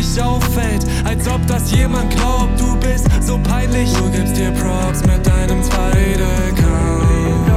nicht auffällt, als ob das jemand glaubt. Du bist so peinlich, du gibst dir Props mit deinem zweiten Account.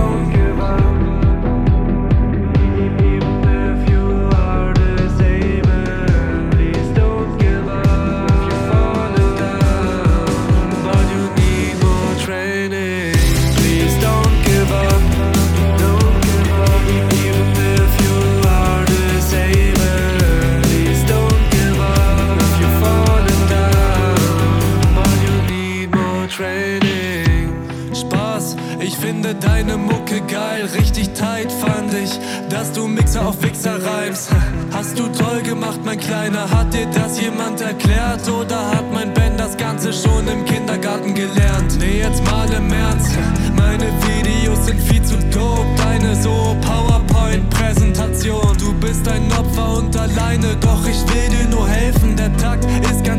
Ich finde deine Mucke geil, richtig tight fand ich, dass du Mixer auf Wichser reimst. Hast du toll gemacht, mein Kleiner, hat dir das jemand erklärt? Oder hat mein Ben das Ganze schon im Kindergarten gelernt? Nee, jetzt mal im Ernst, meine Videos sind viel zu dope. Deine so PowerPoint-Präsentation, du bist ein Opfer und alleine, doch ich will dir nur helfen. Der Takt ist ganz